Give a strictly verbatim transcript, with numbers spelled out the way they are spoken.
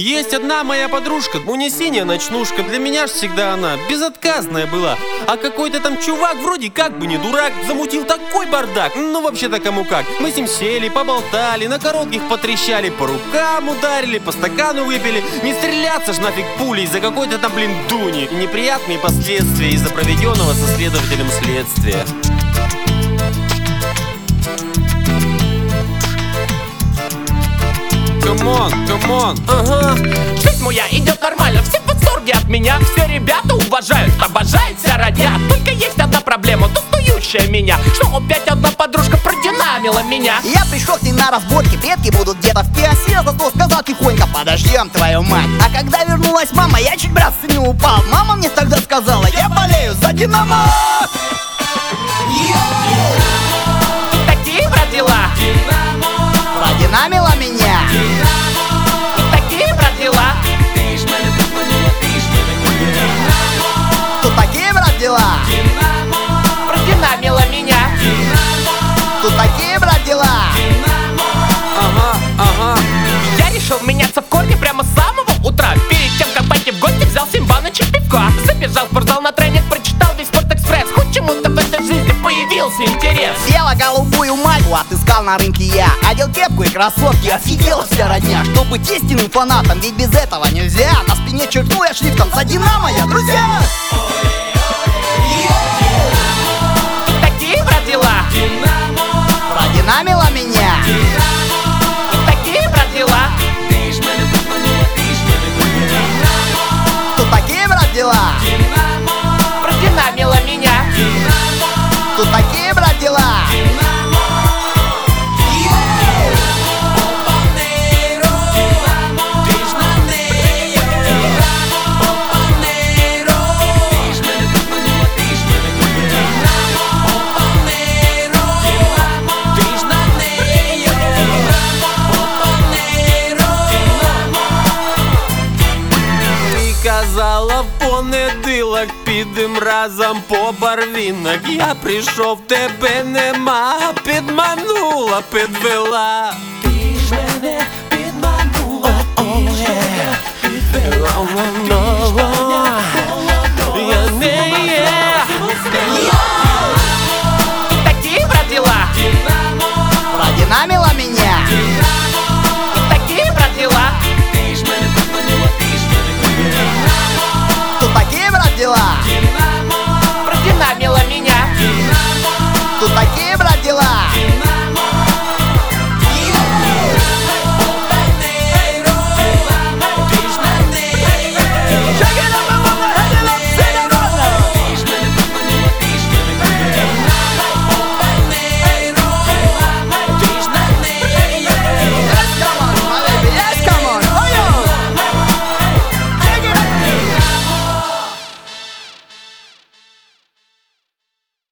Есть одна моя подружка, унесения ночнушка. Для меня ж всегда она безотказная была. А какой-то там чувак, вроде как бы не дурак, замутил такой бардак. Ну вообще-то кому как. Мы с ним сели, поболтали, на коротких потрещали, по рукам ударили, по стакану выпили. Не стреляться ж нафиг пулей из-за какой-то там, блин, дуни. И неприятные последствия из-за проведенного со следователем следствия. Камон, камон, ага. Жизнь моя идет нормально, все в восторге от меня. Все ребята уважают, обожают, вся родня. Только есть одна проблема, тупующая меня. Что опять одна подружка продинамила меня. Я пришел к ней на разборки, предки будут где-то в пиасе. Зато сказал тихонько: подождем, твою мать. А когда вернулась мама, я чуть, братцы, не упал. Мама мне тогда сказала: я болею за Динамо. Такие брат дела. Продинамила меня. Такие брат дела. Тут такие, брат, дела. Продинамила меня. Тут такие, брат, дела. Ага, ага. Я решил меняться в корне прямо с самого утра. Перед тем, как пойти в гости, взял семь баночек пивка. Забежал в спортзал на тренинг, прочитал весь Спортэкспресс. Хоть чему-то в этой жизни появился интерес. Съела голубую майку, отыскал на рынке я. Одел кепку и кроссовки, офигела вся родня. Чтобы быть истинным фанатом, ведь без этого нельзя. На спине черкнул я шрифтом: за Динамо я, друзья. Такие брат дела. Продинамила меня. Такие брат дела. Тут такие, брат, дела. Продинамила меня. Тут такие, брат, дела. Казала, в понеділок підем разом по барвінок. Я прийшов, тебе нема, підманула, підвела.